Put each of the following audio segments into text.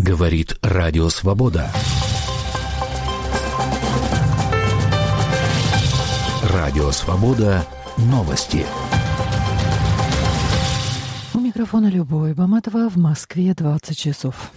Говорит Радио Свобода. Радио Свобода. Новости. У микрофона Любовь Баматова, в Москве 20 часов.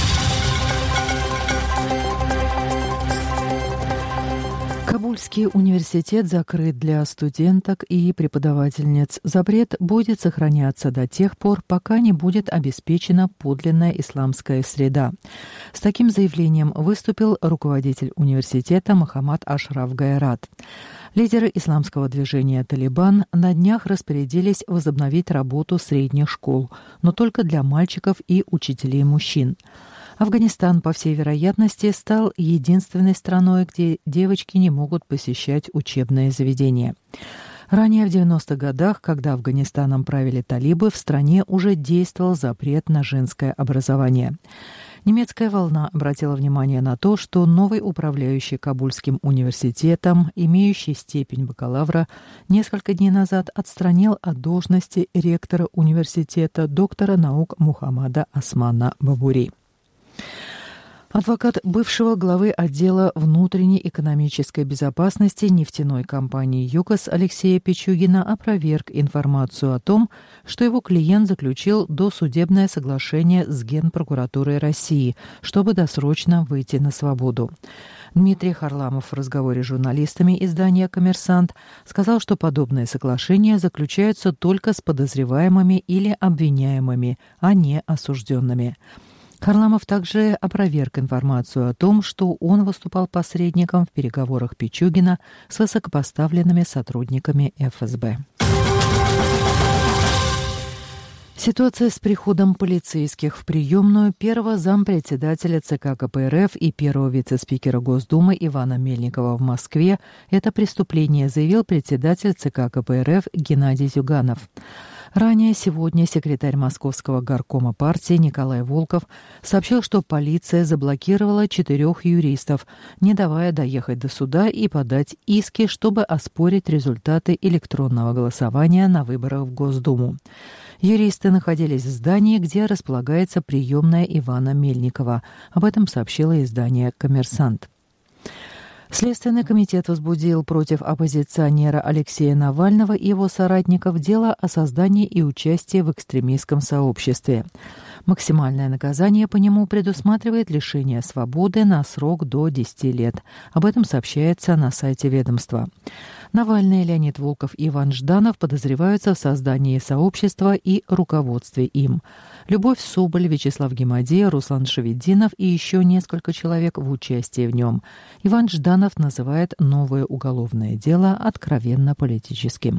Кабульский университет закрыт для студенток и преподавательниц. Запрет будет сохраняться до тех пор, пока не будет обеспечена подлинная исламская среда. С таким заявлением выступил руководитель университета Мохаммад Ашраф Гайрат. Лидеры исламского движения «Талибан» на днях распорядились возобновить работу средних школ, но только для мальчиков и учителей мужчин. Афганистан, по всей вероятности, стал единственной страной, где девочки не могут посещать учебные заведения. Ранее, в 90-х годах, когда Афганистаном правили талибы, в стране уже действовал запрет на женское образование. Немецкая волна обратила внимание на то, что новый управляющий Кабульским университетом, имеющий степень бакалавра, несколько дней назад отстранил от должности ректора университета доктора наук Мухаммада Османа Бабури. Адвокат бывшего главы отдела внутренней экономической безопасности нефтяной компании «ЮКОС» Алексея Пичугина опроверг информацию о том, что его клиент заключил досудебное соглашение с Генпрокуратурой России, чтобы досрочно выйти на свободу. Дмитрий Харламов в разговоре с журналистами издания «Коммерсант» сказал, что подобные соглашения заключаются только с подозреваемыми или обвиняемыми, а не осужденными. Харламов также опроверг информацию о том, что он выступал посредником в переговорах Пичугина с высокопоставленными сотрудниками ФСБ. Ситуация с приходом полицейских в приемную первого зампредседателя ЦК КПРФ и первого вице-спикера Госдумы Ивана Мельникова в Москве – это преступление, заявил председатель ЦК КПРФ Геннадий Зюганов. Ранее сегодня секретарь Московского горкома партии Николай Волков сообщил, что полиция заблокировала 4 юристов, не давая доехать до суда и подать иски, чтобы оспорить результаты электронного голосования на выборах в Госдуму. Юристы находились в здании, где располагается приемная Ивана Мельникова. Об этом сообщило издание «Коммерсант». Следственный комитет возбудил против оппозиционера Алексея Навального и его соратников дело о создании и участии в экстремистском сообществе. Максимальное наказание по нему предусматривает лишение свободы на срок до 10 лет. Об этом сообщается на сайте ведомства. Навальный, Леонид Волков и Иван Жданов подозреваются в создании сообщества и руководстве им. Любовь Соболь, Вячеслав Гемадей, Руслан Шаведдинов и еще несколько человек в участии в нем. Иван Жданов называет новое уголовное дело откровенно политическим.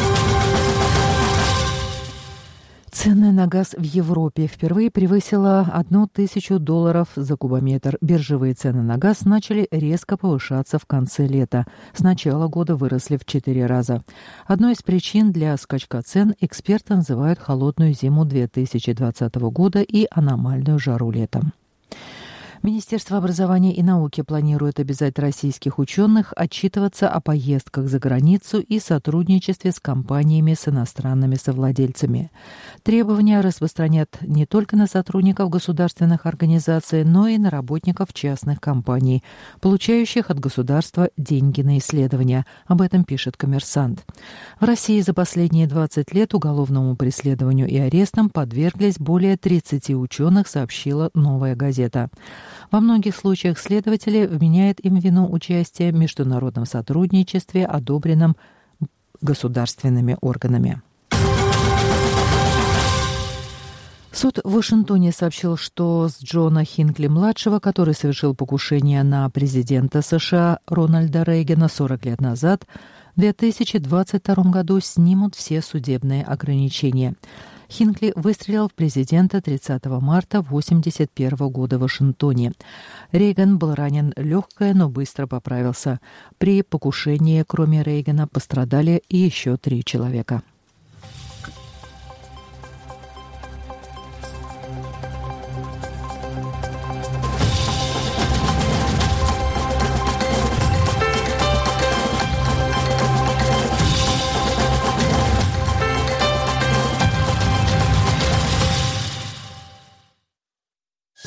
Цены на газ в Европе впервые превысила $1000 за кубометр. Биржевые цены на газ начали резко повышаться в конце лета. С начала года выросли в 4 раза. Одной из причин для скачка цен эксперты называют холодную зиму 2020 года и аномальную жару летом. Министерство образования и науки планирует обязать российских ученых отчитываться о поездках за границу и сотрудничестве с компаниями с иностранными совладельцами. Требования распространят не только на сотрудников государственных организаций, но и на работников частных компаний, получающих от государства деньги на исследования. Об этом пишет «Коммерсант». В России за последние 20 лет уголовному преследованию и арестам подверглись более 30 ученых, сообщила «Новая газета». Во многих случаях следователи вменяют им вину участия в международном сотрудничестве, одобренном государственными органами. Суд в Вашингтоне сообщил, что с Джона Хинкли-младшего, который совершил покушение на президента США Рональда Рейгана 40 лет назад, в 2022 году снимут все судебные ограничения. Хинкли выстрелил в президента 30 марта 1981 года в Вашингтоне. Рейган был ранен легкое, но быстро поправился. При покушении, кроме Рейгана, пострадали и еще 3 человека.